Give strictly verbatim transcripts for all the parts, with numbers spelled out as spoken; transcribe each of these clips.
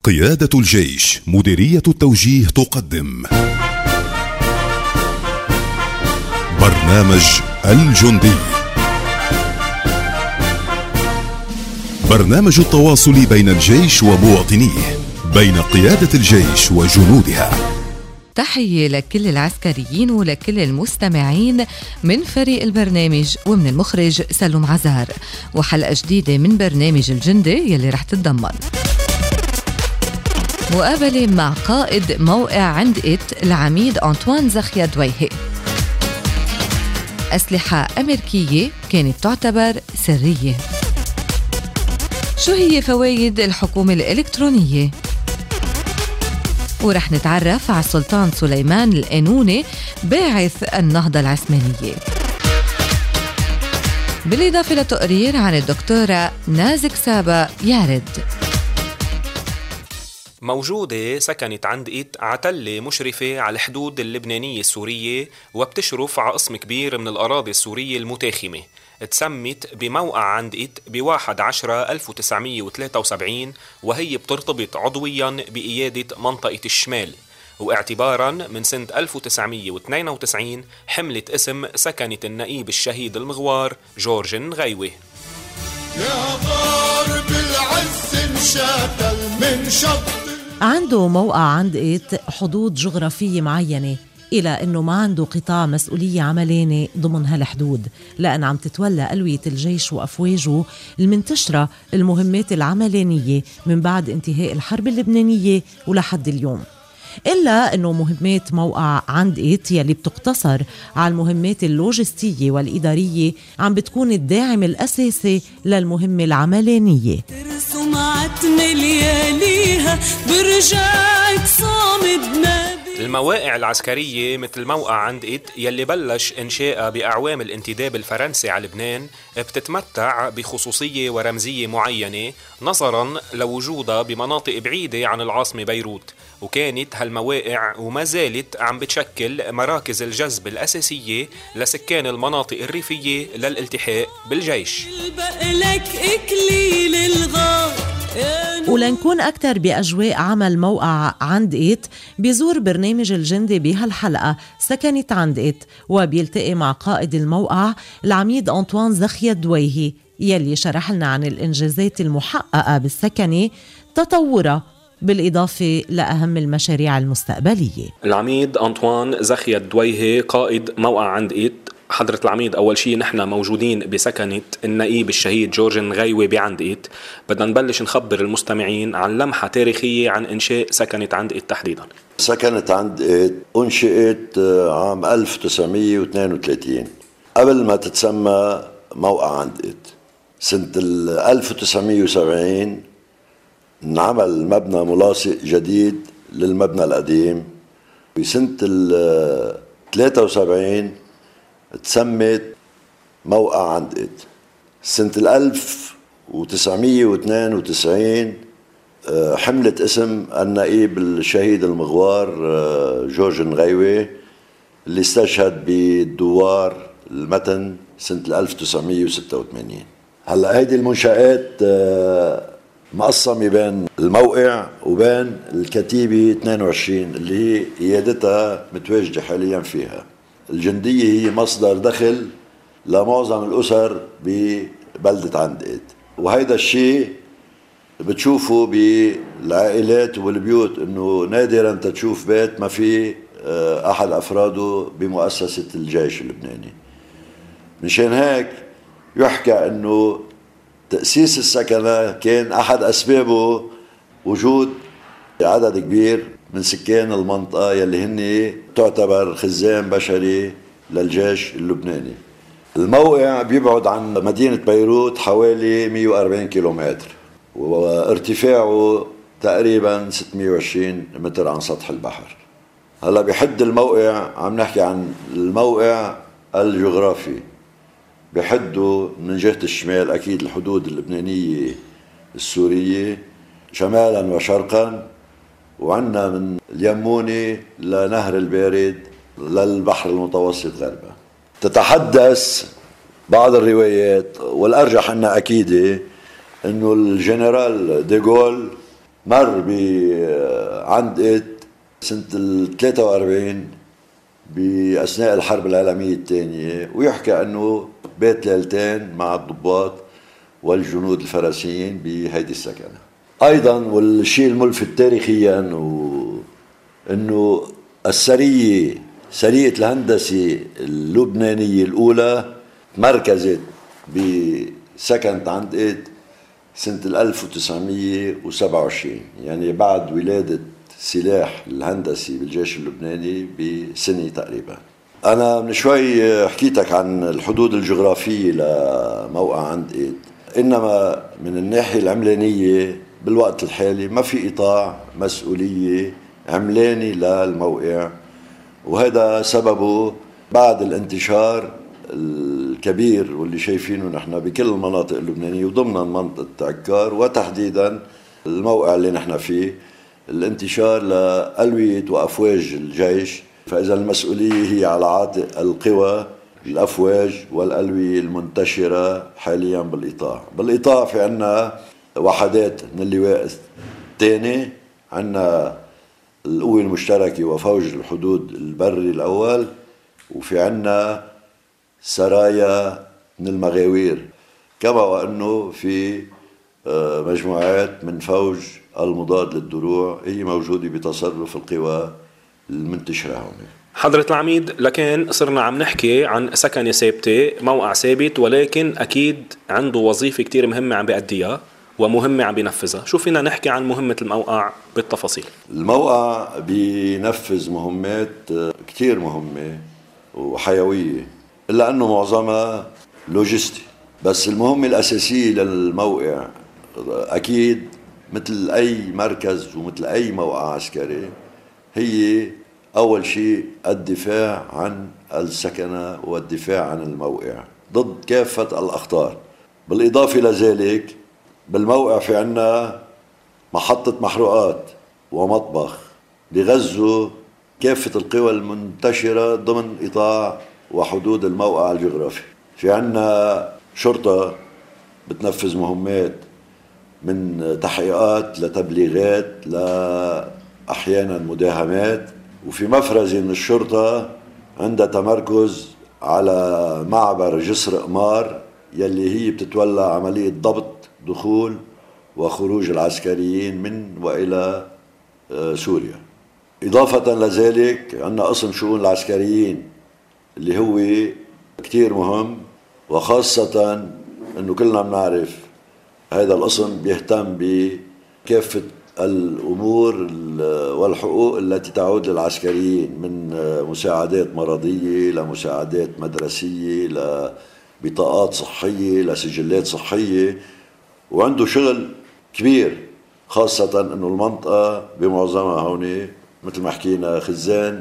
قيادة الجيش مديرية التوجيه تقدم برنامج الجندي، برنامج التواصل بين الجيش ومواطنيه، بين قيادة الجيش وجنودها. تحية لكل العسكريين ولكل المستمعين من فريق البرنامج ومن المخرج سلوم عزار، وحلقة جديدة من برنامج الجندي يلي رح تتضمن مقابلة مع قائد موقع عند إت العميد أنطوان زخيا دويهي. أسلحة أمريكية كانت تعتبر سرية. شو هي فوائد الحكومة الإلكترونية؟ ورح نتعرف على السلطان سليمان القانوني باعث النهضة العثمانية، بالإضافة لتقرير عن الدكتورة نازك سابا يارد. موجودة سكنت عند إت عتلة مشرفة على الحدود اللبنانية السورية، وبتشرف على قسم كبير من الأراضي السورية المتاخمة. تسمت بموقع عند إت بواحد عشرة ألف وتسعمية وثلاثة وسبعين، وهي بترتبط عضويا بإيادة منطقة الشمال، واعتبارا من سنة ألف وتسعمية واثنين وتسعين حملت اسم سكنة النقيب الشهيد المغوار جورج نغيوي. يا غارب العز انشاتل من شط. عنده موقع عند إت حدود جغرافية معينة، إلى أنه ما عنده قطاع مسؤولية عملانة ضمن هالحدود، لأن عم تتولى ألوية الجيش وأفواجه المنتشرة المهمات العملانية من بعد انتهاء الحرب اللبنانية ولحد اليوم. إلا أنه مهمات موقع عند إت يلي بتقتصر على المهمات اللوجستية والإدارية عم بتكون الداعم الأساسي للمهمة العملانية. ترسمعت ملياليها برجعك صامدنا. المواقع العسكرية مثل موقع عند إت يلي بلش إنشاءها بأعوام الانتداب الفرنسي على لبنان بتتمتع بخصوصية ورمزية معينة نظراً لوجودها بمناطق بعيدة عن العاصمة بيروت، وكانت هالمواقع وما زالت عم بتشكل مراكز الجذب الأساسية لسكان المناطق الريفية للالتحاق بالجيش. ولنكون أكتر بأجواء عمل موقع عند إت، بيزور برنامج الجندي بهالحلقة سكنت عند إت، وبيلتقي مع قائد الموقع العميد أنطوان زخيا دويهي يلي شرح لنا عن الإنجازات المحققة بالسكنة، تطورها بالإضافة لأهم المشاريع المستقبلية. العميد أنطوان زخيا دويهي قائد موقع عند إت. حضرة العميد، أول شيء نحن موجودين بسكنة النقيب الشهيد جورج نغيوي بعند إت. بدنا نبلش نخبر المستمعين عن لمحة تاريخية عن إنشاء سكنة عند إت تحديدا. سكنة عند إت أنشئت عام ألف وتسعمية واثنين وثلاثين قبل ما تتسمى موقع عند إت. سنة ألف وتسعمية وسبعين انعمل مبنى ملاصق جديد للمبنى القديم. بسنة ثلاثة وسبعين تسمت موقع عند إت. سنة الألف وتسعمية واثنين وتسعين حملت اسم النقيب الشهيد المغوار جورج نغيوي اللي استشهد بالدوار المتن سنة الألف وتسعمية وستة وثمانين. هلأ هيدي المنشآت مقسمة بين الموقع وبين الكتيبة اثنين وعشرين اللي هي قيادتها متواجدة حاليا فيها. الجندية هي مصدر دخل لمعظم الأسر ببلدة عند إت، وهيدا الشيء بتشوفه بالعائلات والبيوت، إنه نادرا تشوف بيت ما في أحد أفراده بمؤسسة الجيش اللبناني. مشان هيك يحكى إنه تأسيس السكنة كان أحد أسبابه وجود عدد كبير من سكان المنطقة يلي هن تعتبر خزان بشري للجيش اللبناني. الموقع بيبعد عن مدينة بيروت حوالي مية وأربعين كيلومتر، وارتفاعه تقريبا ستمية وعشرين متر عن سطح البحر. هلا بحد الموقع عم نحكي عن الموقع الجغرافي، بحده من جهة الشمال أكيد الحدود اللبنانية السورية شمالا وشرقا، وعنا من اليموني لنهر البارد للبحر المتوسط غربا. تتحدث بعض الروايات والأرجح أنها أكيدة أنه الجنرال ديغول مر عند إيت سنة ثلاثة وأربعين بأثناء الحرب العالمية الثانية، ويحكى أنه بيت ليلتين مع الضباط والجنود الفرنسيين بهيدي السكنة. أيضا والشيء الملفت تاريخيا أنه السرية سرية الهندسة اللبنانية الأولى مركزت بسكنت عند إيت سنة ألف وتسعمية وسبعة وعشرين، يعني بعد ولادة سلاح الهندسي بالجيش اللبناني بسنة تقريبا. أنا من شوي حكيتك عن الحدود الجغرافية لموقع عند إيت، إنما من الناحية العملانية بالوقت الحالي ما في إيطاع مسؤولية عملاني للموقع، وهذا سببه بعد الانتشار الكبير واللي شايفينه نحن بكل المناطق اللبنانية وضمن منطقة عكار وتحديدا الموقع اللي نحن فيه، الانتشار لألوية وأفواج الجيش. فإذا المسؤولية هي على عاتق القوى الأفواج والألوية المنتشرة حاليا بالإيطاع. بالإيطاع في عنا وحدات من اللواء الثاني، عنا القوة المشتركة وفوج الحدود البري الأول، وفي عنا سرايا من المغاوير، كما وأنه في مجموعات من فوج المضاد للدروع هي موجودة بتصرف القوى المنتشرة هون. حضرة العميد، لكن صرنا عم نحكي عن سكنة ثابتة، موقع ثابت، ولكن أكيد عنده وظيفة كتير مهمة عم بيأديها ومهمة عم بينفذها. شو فينا نحكي عن مهمة الموقع بالتفاصيل؟ الموقع بينفذ مهمات كتير مهمة وحيوية، إلا أنه معظمها لوجستي. بس المهمة الأساسية للموقع أكيد مثل أي مركز ومثل أي موقع عسكري هي أول شيء الدفاع عن السكنة والدفاع عن الموقع ضد كافة الأخطار. بالإضافة لذلك بالموقع في عنا محطة محروقات ومطبخ بغزوا كافة القوى المنتشرة ضمن إيطاع وحدود الموقع الجغرافي. في عنا شرطة بتنفذ مهمات من تحقيقات لتبليغات لأحيانا مداهمات، وفي مفرزة من الشرطة عندها تمركز على معبر جسر قمار يلي هي بتتولى عملية ضبط دخول وخروج العسكريين من وإلى سوريا. إضافة لذلك عندنا قسم شؤون العسكريين اللي هو كتير مهم، وخاصة أنه كلنا بنعرف هذا القسم بيهتم بكافة الأمور والحقوق التي تعود للعسكريين، من مساعدات مرضية لمساعدات مدرسية لبطاقات صحية لسجلات صحية، وعنده شغل كبير، خاصة أنه المنطقة بمعظمها هون مثل ما حكينا خزان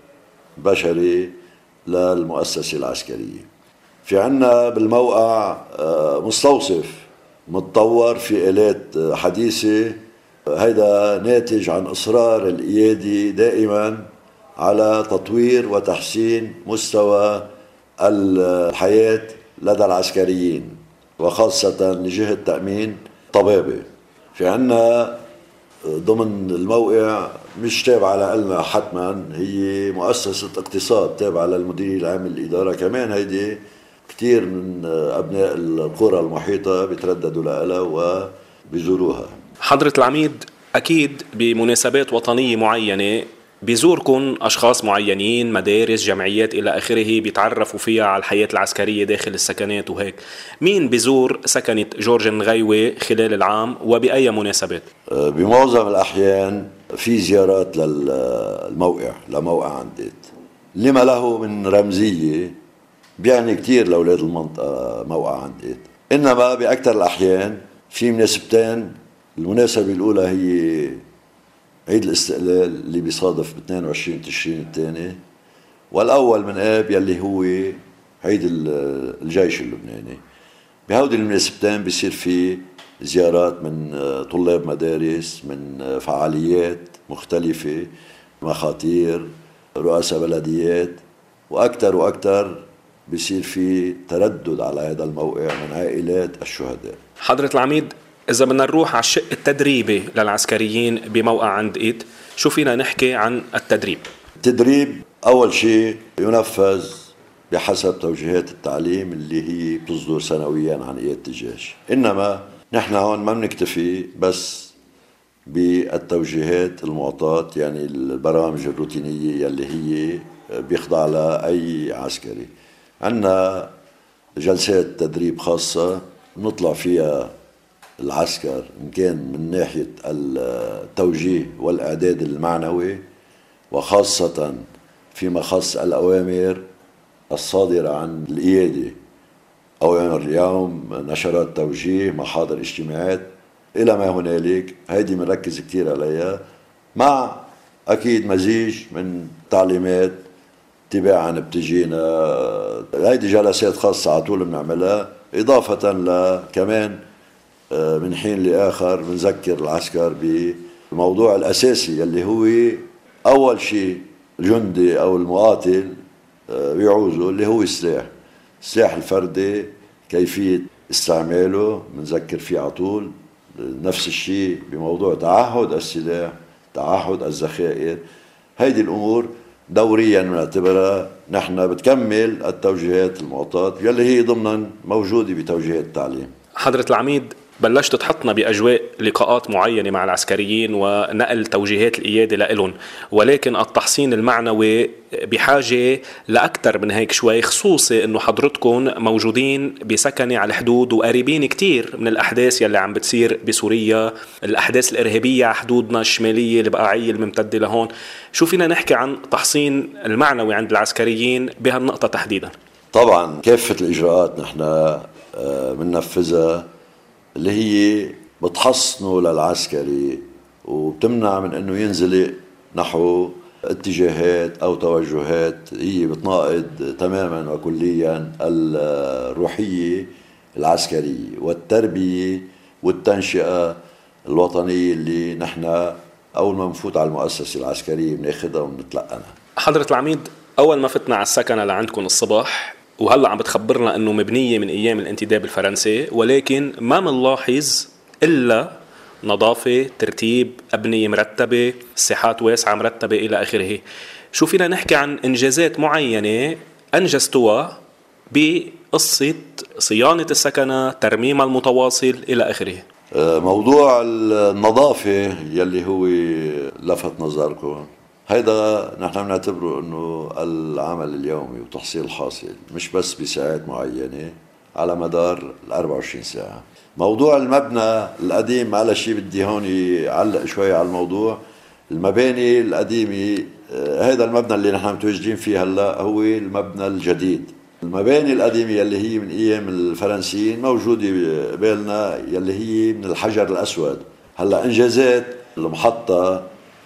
بشري للمؤسسة العسكرية. في عنا بالموقع مستوصف متطور في آلات حديثة، هذا ناتج عن إصرار القيادي دائما على تطوير وتحسين مستوى الحياة لدى العسكريين، وخاصة لجهة تأمين طبابة. في عنا ضمن الموقع مش تابعة لنا حتما، هي مؤسسة اقتصاد تابعة للمديرية العامة للإدارة، كمان هيدي كتير من أبناء القرى المحيطة بيترددوا لها وبيزوروها. حضرة العميد، أكيد بمناسبات وطنية معينة بيزوركم أشخاص معينين، مدارس، جمعيات إلى آخره، بيتعرفوا فيها على الحياة العسكرية داخل السكنات وهيك. مين بيزور سكنة جورج النغيوي خلال العام وبأي مناسبات؟ بمعظم الأحيان في زيارات للموقع لموقع عند إيت، لما له من رمزية بيعني كتير لأولاد المنطقة موقع عند إيت. إنما بأكثر الأحيان في مناسبتين. المناسبة الأولى هي عيد الاستقلال اللي بيصادف ب اثنين وعشرين تشرين الثاني، والأول من آب يلي هو عيد الجيش اللبناني. بهودي المناسبتين بيصير في زيارات من طلاب مدارس، من فعاليات مختلفة، مخاطير، رؤساء بلديات، وأكثر وأكثر بيصير في تردد على هذا الموقع من عائلات الشهداء. حضرة العميد، إذا بدنا نروح على الشق التدريبي للعسكريين بموقع عند إيد، شو فينا نحكي عن التدريب؟ التدريب أول شيء ينفذ بحسب توجيهات التعليم اللي هي بتصدر سنويا عن قيادة الجيش. إنما نحن هون ما بنكتفي بس بالتوجيهات المعطاة، يعني البرامج الروتينية اللي هي بيخضع لها أي عسكري. عندنا جلسات تدريب خاصة نطلع فيها العسكر إن كان من ناحية التوجيه والإعداد المعنوي، وخاصة فيما خص الأوامر الصادرة عن القيادة، أوامر اليوم، نشرات توجيه، محاضر اجتماعات إلى ما هنالك. هيدي بنركز كتير عليها، مع أكيد مزيج من تعليمات تباعا بتجينا. هيدي جلسات خاصة على طول بنعملها، إضافة لكمان من حين لآخر بنذكر العسكر بالموضوع الأساسي اللي هو أول شيء الجندي أو المقاتل بيعوزه، اللي هو السلاح السلاح الفردي، كيفية استعماله بنذكر فيه على طول. نفس الشيء بموضوع تعهد السلاح، تعهد الذخائر. هيدي الأمور دوريا بنعتبرها نحن بتكمل التوجيهات المعطاة يلي هي ضمنا موجودة بتوجيهات التعليم. حضرة العميد، بلشت تحطنا بأجواء لقاءات معينة مع العسكريين ونقل توجيهات القيادة لإلهم، ولكن التحصين المعنوي بحاجة لأكثر من هيك شوي، خصوصي أنه حضرتكم موجودين بسكنة على الحدود وقريبين كتير من الأحداث يلي عم بتصير بسوريا، الأحداث الإرهابية على حدودنا الشمالية البقاعية الممتدة لهون. شو فينا نحكي عن تحصين المعنوي عند العسكريين بهالنقطة تحديدا؟ طبعا كافة الإجراءات نحن بننفذها اللي هي بتحصنه للعسكري وبتمنع من انه ينزلق نحو اتجاهات او توجهات هي بتناقض تماما وكليا الروحية العسكرية والتربية والتنشئة الوطنية اللي نحن اول ما نفوت على المؤسسة العسكرية بناخدها وبنتلقنها. حضرة العميد، اول ما فتنا على السكنة لعندكم الصباح، وهلا عم بتخبرنا انه مبنيه من ايام الانتداب الفرنسي، ولكن ما منلاحظ الا نظافه، ترتيب، ابنيه مرتبه، ساحات واسعه مرتبه الى اخره. شو فينا نحكي عن انجازات معينه انجزتوها بقصه صيانه السكنه، ترميمها المتواصل الى اخره؟ موضوع النظافه يلي هو لفت نظركم، هيدا نحن بنعتبره انه العمل اليومي وتحصيل حاصل، مش بس بساعات معينه على مدار ال أربعة وعشرين ساعه. موضوع المبنى القديم، على شيء بدي هون اعلق شوي على الموضوع. المباني القديمه، هيدا المبنى اللي نحن متواجدين فيه هلا هو المبنى الجديد. المباني القديمه يلي هي من ايام الفرنسيين موجوده بالنا، يلي هي من الحجر الاسود. هلا انجازات المحطه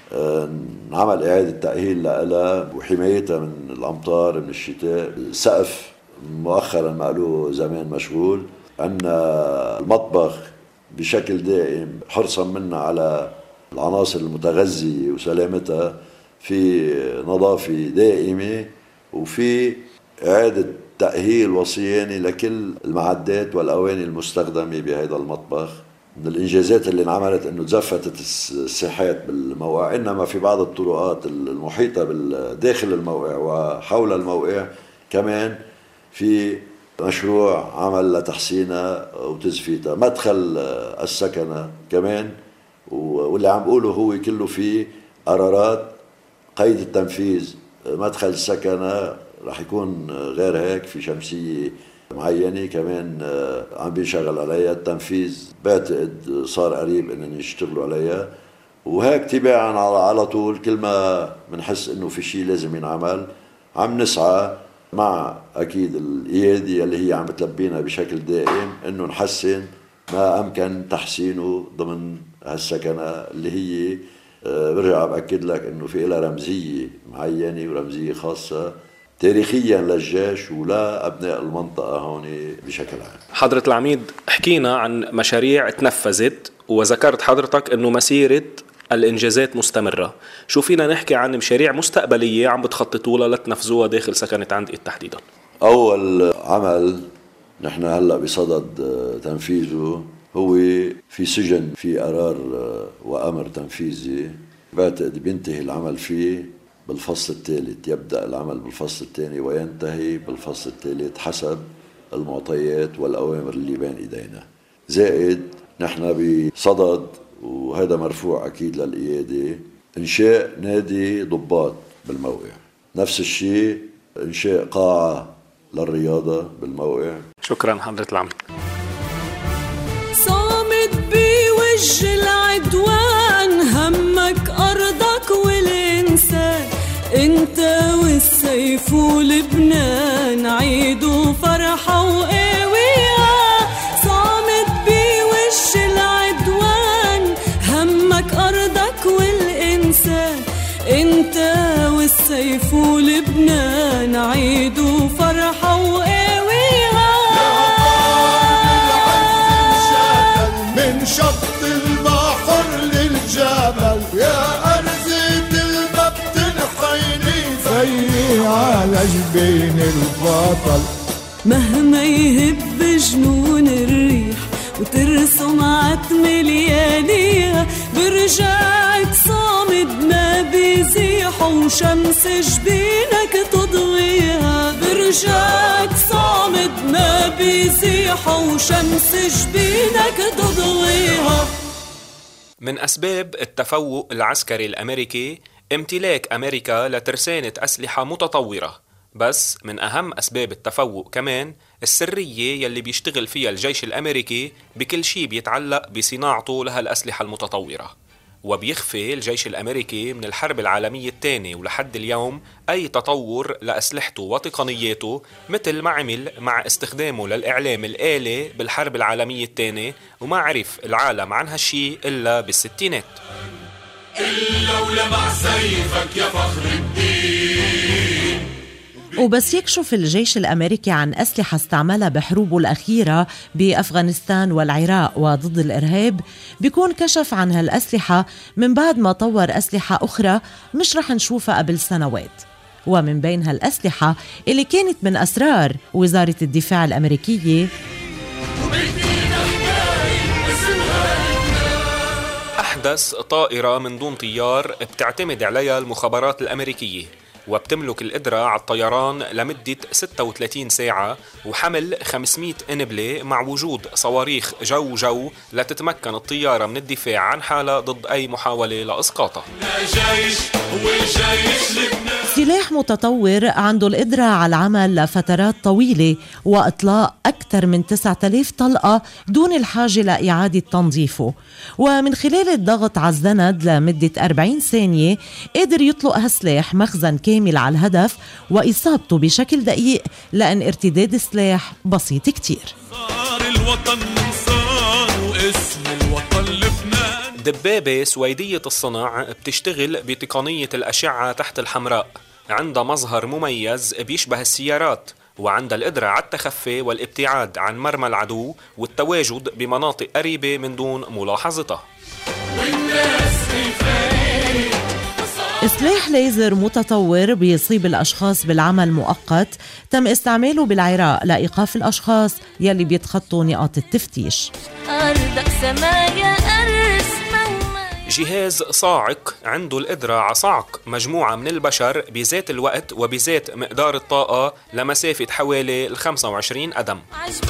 نعمل إعادة تأهيل لها وحمايتها من الأمطار من الشتاء. السقف مؤخرا ما له زمان مشغول. عندنا المطبخ بشكل دائم حرصا منا على العناصر المتغذية وسلامتها، في نظافة دائمة وفي إعادة تأهيل وصيانة لكل المعدات والأواني المستخدمة بهذا المطبخ. من الإنجازات اللي انعملت أنه تزفتت الساحات بالموقع، إنما في بعض الطرقات المحيطة داخل الموقع وحول الموقع كمان في مشروع عمل لتحسينها وتزفيتها. مدخل السكنة كمان، واللي عم بقوله هو كله فيه قرارات قيد التنفيذ. مدخل السكنة رح يكون غير هيك، في شمسية معينة كمان عم بيشغل عليها. التنفيذ بعتقد صار قريب انهم يشتغلوا عليها، وهيك تباعا على طول كل ما بنحس انه في شيء لازم ينعمل عم نسعى مع اكيد القيادة اللي هي عم تلبينا بشكل دائم انه نحسن ما امكن تحسينه ضمن هالسكنة اللي هي برجع باكد لك انه في لها رمزية معينة ورمزية خاصة تاريخيا للجيش ولا أبناء المنطقة هون بشكل عام. حضرة العميد، حكينا عن مشاريع تنفذت وذكرت حضرتك أنه مسيرة الإنجازات مستمرة. شو فينا نحكي عن مشاريع مستقبلية عم بتخططوا لها لتنفذوها داخل سكنة عند إيد تحديدا؟ أول عمل نحن هلأ بصدد تنفيذه هو في سجن، في قرار وأمر تنفيذي بعتقد بينتهي العمل فيه بالفصل الثالث. يبدأ العمل بالفصل الثاني وينتهي بالفصل الثالث حسب المعطيات والأوامر اللي بين إيدينا. زائد نحن بصدد، وهذا مرفوع أكيد للقيادة، إنشاء نادي ضباط بالموقع. نفس الشيء إنشاء قاعة للرياضة بالموقع. شكرا حضرة العميد. صامت بوجه العدوان، همك أرضك والإنسان، انت والسيف ولبنان، عيدوا فرحة وقوية. صامت بوجه العدوان، همك أرضك والإنسان، انت والسيف ولبنان، عيدوا فرحة وقوية. من شط البحر للجبل، يا أرزة الباب تنحيني فيي على جبين البطل. مهما يهب جنون الريح وترسم عتمة لياليها، برجعك صامد ما بيزيح، وشمس جبينك تضويها. برجعك صامد ما بيزيح، وشمس جبينك تضويها. من أسباب التفوق العسكري الأمريكي امتلاك أمريكا لترسانة أسلحة متطورة، بس من أهم أسباب التفوق كمان السرية يلي بيشتغل فيها الجيش الأمريكي بكل شيء بيتعلق بصناعته لها الأسلحة المتطورة. وبيخفي الجيش الأمريكي من الحرب العالمية الثانية ولحد اليوم أي تطور لأسلحته وتقنياته، مثل ما عمل مع استخدامه للإعلام الآلي بالحرب العالمية الثانية، وما عرف العالم عن هالشي إلا بالستينات. إلا ولمع سيفك يا فخر الدين. وبس يكشف الجيش الأمريكي عن أسلحة استعملها بحروبه الأخيرة بأفغانستان والعراق وضد الإرهاب، بيكون كشف عن هالأسلحة من بعد ما طور أسلحة أخرى مش رح نشوفها قبل سنوات. ومن بين هالأسلحة اللي كانت من أسرار وزارة الدفاع الأمريكية أحدث طائرة من دون طيار بتعتمد عليها المخابرات الأمريكية، وبتملك القدرة على الطيران لمدة ستة وثلاثين ساعة وحمل خمسمئة نبلة، مع وجود صواريخ جو جو لتتمكن الطيارة من الدفاع عن حالها ضد أي محاولة لإسقاطها. سلاح متطور عنده القدرة على العمل لفترات طويلة وإطلاق أكثر من تسعة آلاف طلقة دون الحاجة لإعادة تنظيفه، ومن خلال الضغط على الزند لمدة أربعين ثانية قدر يطلق هالسلاح مخزن كامل على الهدف وإصابته بشكل دقيق، لأن ارتداد السلاح بسيط كتير. صار الوطن صار واسم الوطن لبنان. دبابة سويدية الصنع بتشتغل بتقنية الأشعة تحت الحمراء، عندها مظهر مميز بيشبه السيارات، وعندها القدرة على التخفي والابتعاد عن مرمى العدو والتواجد بمناطق قريبة من دون ملاحظتها. سلاح ليزر متطور بيصيب الأشخاص بالعمى المؤقت، تم استعماله بالعراق لإيقاف الأشخاص يلي بيتخطوا نقاط التفتيش. جهاز صاعق عنده القدرة على صعق مجموعة من البشر بذات الوقت وبذات مقدار الطاقة لمسافة حوالي خمسة وعشرين قدم.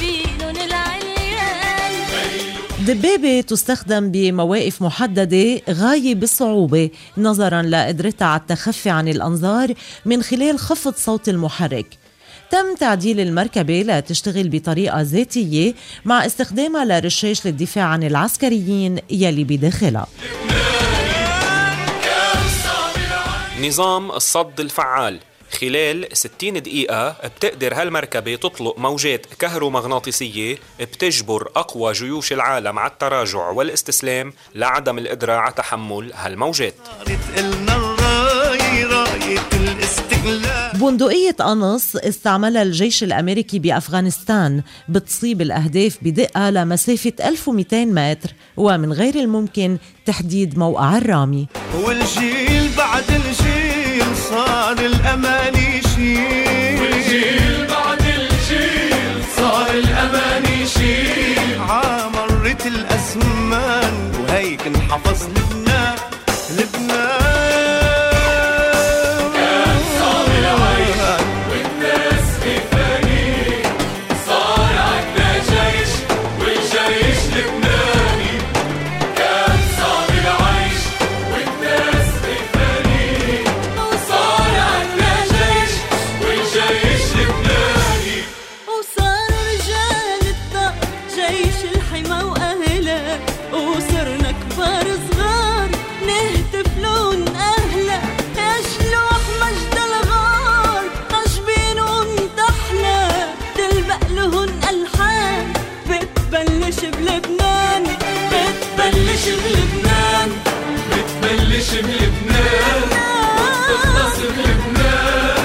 دبابة تستخدم بمواقف محددة غاية بالصعوبة نظراً لقدرتها على التخفي عن الأنظار من خلال خفض صوت المحرك. تم تعديل المركبة لتشتغل بطريقة ذاتية مع استخدامها لرشاش للدفاع عن العسكريين يلي بداخلها. نظام الصد الفعال، خلال ستين دقيقة بتقدر هالمركبة تطلق موجات كهرومغناطيسية بتجبر أقوى جيوش العالم على التراجع والاستسلام لعدم القدرة على تحمل هالموجات. بندقية قنص استعملها الجيش الأمريكي بأفغانستان بتصيب الأهداف بدقة لمسافة ألف ومئتين متر، ومن غير الممكن تحديد موقع الرامي. والجيل بعد الجيل صار الأماني شيل، والجيل بعد الجيل صار الأماني شيل، عامرت عدت الأزمان وهيك انحفظ لبنان. لبنان كان صعب العيش والناس خفانين، صار عنا جيش والجيش لبناني. كان صعب العيش والناس خفانين، صار عنا جيش والجيش لبناني. وصار رجال الطاق جيش الحما وأهله، وصرنا كبار صغار نهتف لون أهله. يا شلوح مجد الغار عجبين وانتحنا، تلبق لهن ألحان بتبلش بلبنان. بتبلش بلبنان بتبلش بلبنان وبتخلص بلبنان.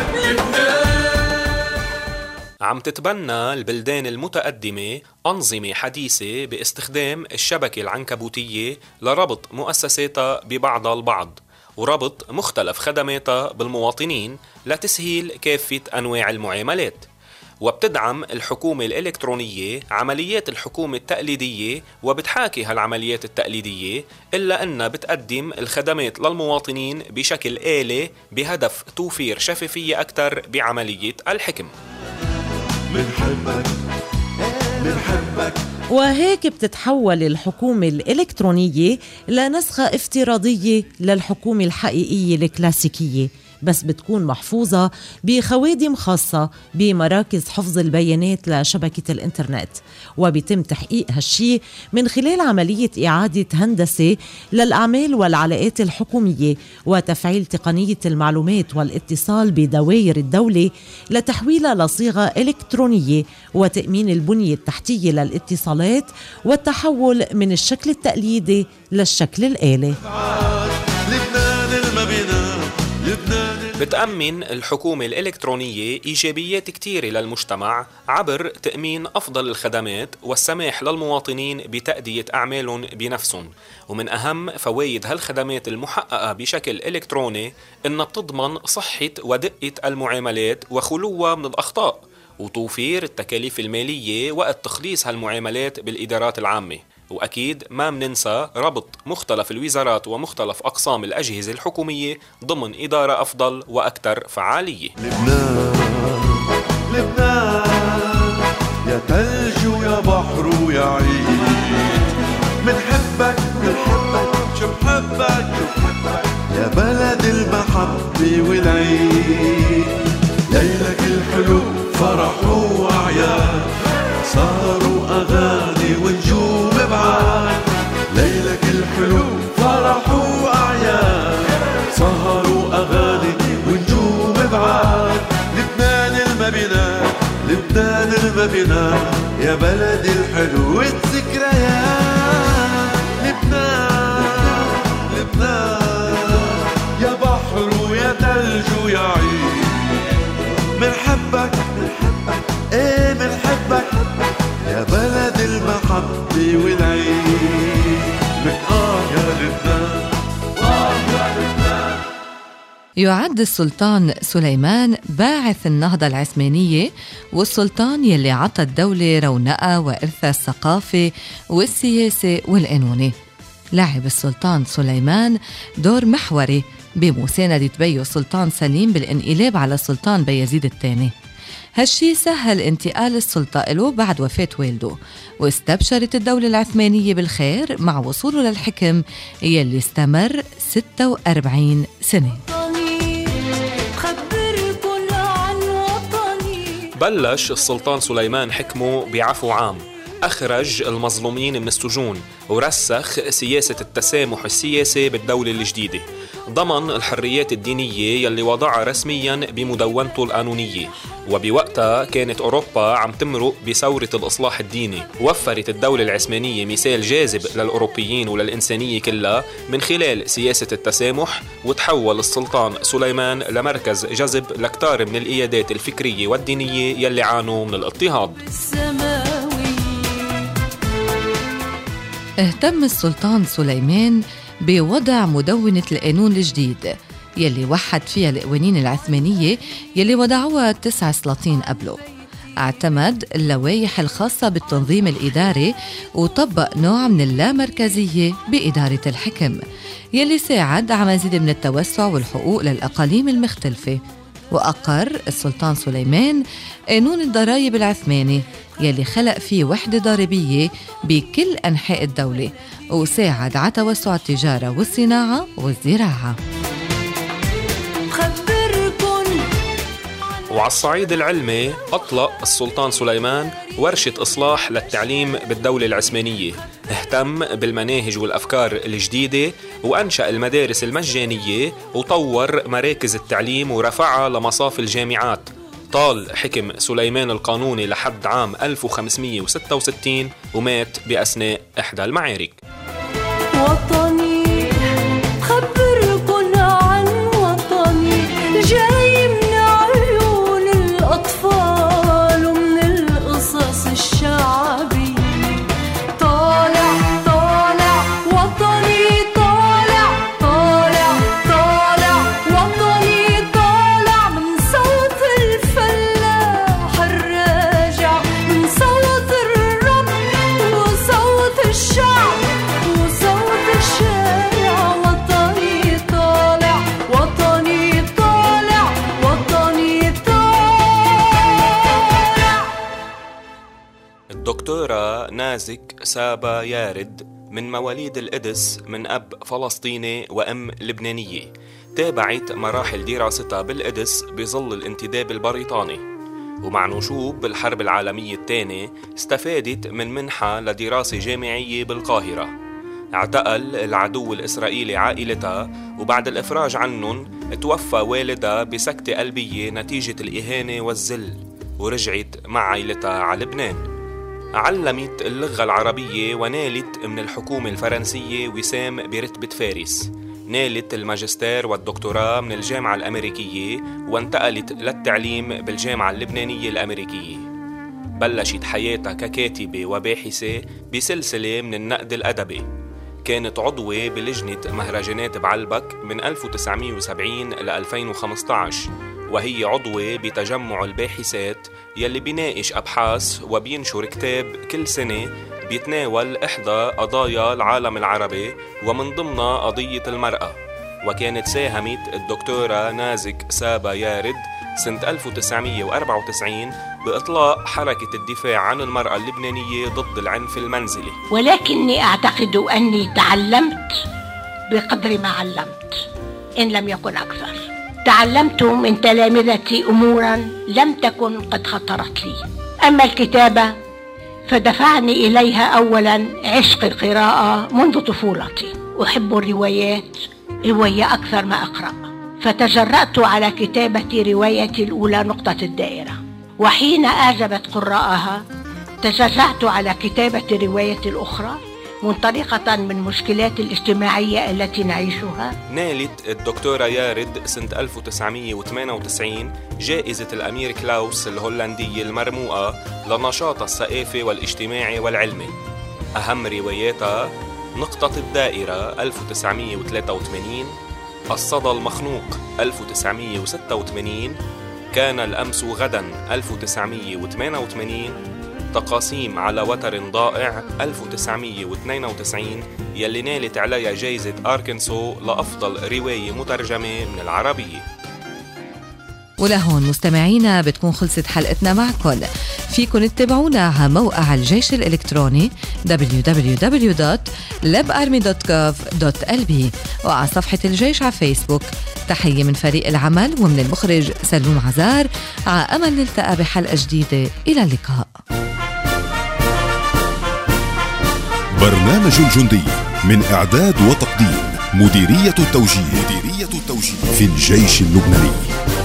عم تتبنى البلدان المتقدمة أنظمة حديثة باستخدام الشبكة العنكبوتية لربط مؤسساتها ببعضها البعض، وربط مختلف خدماتها بالمواطنين لتسهيل كافة أنواع المعاملات. وبتدعم الحكومة الإلكترونية عمليات الحكومة التقليدية، وبتحاكي هالعمليات التقليدية إلا أنها بتقدم الخدمات للمواطنين بشكل آلي بهدف توفير شفافية أكثر بعملية الحكم. منحبك منحبك. وهيك بتتحول الحكومة الإلكترونية لنسخة افتراضية للحكومة الحقيقية الكلاسيكية، بس بتكون محفوظة بخوادم خاصة بمراكز حفظ البيانات لشبكة الإنترنت. وبيتم تحقيق هالشي من خلال عملية إعادة هندسة للأعمال والعلاقات الحكومية، وتفعيل تقنية المعلومات والاتصال بدوائر الدولة لتحويلها لصيغة إلكترونية، وتأمين البنية التحتية للاتصالات، والتحول من الشكل التقليدي للشكل الآلي. لبنان المبينة لبنان. بتأمن الحكومة الإلكترونية إيجابيات كتيرة للمجتمع عبر تأمين أفضل الخدمات والسماح للمواطنين بتأدية أعمالهم بنفسهم. ومن أهم فوائد هالخدمات المحققة بشكل إلكتروني إنها بتضمن صحة ودقة المعاملات وخلوها من الأخطاء، وتوفير التكاليف المالية وقت تخليص هالمعاملات بالإدارات العامة. وأكيد ما مننسى ربط مختلف الوزارات ومختلف أقسام الأجهزة الحكومية ضمن إدارة أفضل وأكثر فعالية. لبنان لبنان يا ثلج ويا بحر ويا عيد. منحبك منحبك شو بحبك يا بلد المحبة والعيد. ليلك الحلو فرح وأعياد، صاروا أغاني ونجوم بعاد. ليلك الحلو فرح وأعياد، صاروا أغاني ونجوم بعاد. لبنان المبينة لبنان المبينة يا بلد الحلو والذكريات. لبنان لبنان يا بحر ويا ثلج ويا عيد. منحبك منحبك ايه منحبك يا بلد المحبة والعيد. من آه يا لبنان آه يا لبنان. يعد السلطان سليمان باعث النهضة العثمانية، والسلطان يلي عطى الدولة رونقها وإرثها الثقافي والسياسي والقانوني. لعب السلطان سليمان دور محوري بمساندة بيه السلطان سليم بالانقلاب على السلطان بايزيد الثاني. هالشي سهل انتقال السلطة له بعد وفاة والده، واستبشرت الدولة العثمانية بالخير مع وصوله للحكم يلي استمر ستة وأربعين سنة. بلش السلطان سليمان حكمه بعفو عام، أخرج المظلومين من السجون، ورسخ سياسة التسامح السياسي بالدولة الجديدة. ضمن الحريات الدينية يلي وضعها رسمياً بمدونته القانونية. وبوقتها كانت أوروبا عم تمرق بثورة الإصلاح الديني. وفرت الدولة العثمانية مثال جاذب للأوروبيين وللإنسانية كلها من خلال سياسة التسامح. وتحول السلطان سليمان لمركز جذب لكتار من القيادات الفكرية والدينية يلي عانوا من الاضطهاد. اهتم السلطان سليمان بوضع مدونة القانون الجديد يلي وحد فيها القوانين العثمانية يلي وضعوها تسع سلاطين قبله. اعتمد اللوائح الخاصة بالتنظيم الإداري وطبق نوع من اللامركزية بإدارة الحكم يلي ساعد على مزيد من التوسع والحقوق للأقاليم المختلفة. وأقر السلطان سليمان قانون الضرائب العثماني يلي خلق فيه وحدة ضريبية بكل أنحاء الدولة وساعد على توسع التجارة والصناعة والزراعة. وعلى الصعيد العلمي أطلق السلطان سليمان ورشة إصلاح للتعليم بالدولة العثمانية، اهتم بالمناهج والأفكار الجديدة وأنشأ المدارس المجانية وطور مراكز التعليم ورفعها لمصاف الجامعات. طال حكم سليمان القانوني لحد عام ألف وخمسمية وستة وستين ومات بأثناء إحدى المعارك. وطني خبركن عن وطني جاي من عيون الأطفال ومن القصص الشعبية. طالع طالع وطني طالع طالع طالع وطني طالع من صوت الفلاح الراجع من صوت الرب وصوت الشعب وصوت الشارع. وطني طالع وطني طالع وطني طالع. الدكتورة نازك سابا يارد من مواليد القدس، من أب فلسطيني وأم لبنانية. تابعت مراحل دراستها بالقدس بظل الانتداب البريطاني، ومع نشوب بالحرب العالمية الثانية استفادت من منحة لدراسة جامعية بالقاهرة. اعتقل العدو الإسرائيلي عائلتها، وبعد الإفراج عنهم توفى والدها بسكتة قلبية نتيجة الإهانة والذل، ورجعت مع عائلتها على لبنان. علمت اللغة العربية ونالت من الحكومة الفرنسية وسام برتبة فارس. نالت الماجستير والدكتوراه من الجامعة الأمريكية وانتقلت للتعليم بالجامعة اللبنانية الأمريكية. بلشت حياتها ككاتبة وباحثة بسلسلة من النقد الأدبي. كانت عضوة بلجنة مهرجانات بعلبك من ألف وتسعمية وسبعين ل ألفين وخمسة عشر، وهي عضوة بتجمع الباحثات يلي بيناقش أبحاث وبينشر كتاب كل سنة بيتناول إحدى قضايا العالم العربي ومن ضمنها قضية المرأة. وكانت ساهمت الدكتورة نازك سابا يارد سنة ألف وتسعمية وأربعة وتسعين بإطلاق حركة الدفاع عن المرأة اللبنانية ضد العنف المنزلي. ولكني أعتقد أني تعلمت بقدر ما علمت إن لم يكن أكثر. تعلمت من تلامذتي أمورا لم تكن قد خطرت لي. أما الكتابة فدفعني إليها أولا عشق القراءة منذ طفولتي. أحب الروايات، رواية أكثر ما أقرأ، فتجرأت على كتابة روايتي الأولى نقطة الدائرة، وحين أعجبت قراءها تشجعت على كتابة روايتي الأخرى منطلقة من مشكلات الاجتماعية التي نعيشها. نالت الدكتورة يارد سنة ألف وتسعمية وثمانية وتسعين جائزة الأمير كلاوس الهولندية المرموقة لنشاطها الثقافي والاجتماعي والعلمي. أهم رواياتها نقطة الدائرة ألف وتسعمية وثلاثة وثمانين، الصدى المخنوق ألف وتسعمية وستة وثمانين، كان الأمس غدا ألف وتسعمية وثمانية وثمانين، تقاسيم على وتر ضائع ألف وتسعمية واثنين وتسعين يلي نالت عليها جايزة أركنسو لأفضل رواية مترجمة من العربية. ولهون مستمعينا بتكون خلصت حلقتنا معكم. فيكن تتابعونا على موقع الجيش الإلكتروني دبليو دبليو دبليو دوت لب أرمي دوت جوف دوت إل بي وعلى صفحة الجيش على فيسبوك. تحية من فريق العمل ومن المخرج سلوم عزار، على أمل نلتقى بحلقة جديدة. إلى اللقاء. برنامج الجندي من إعداد وتقديم مديرية التوجيه مديرية التوجيه في الجيش اللبناني.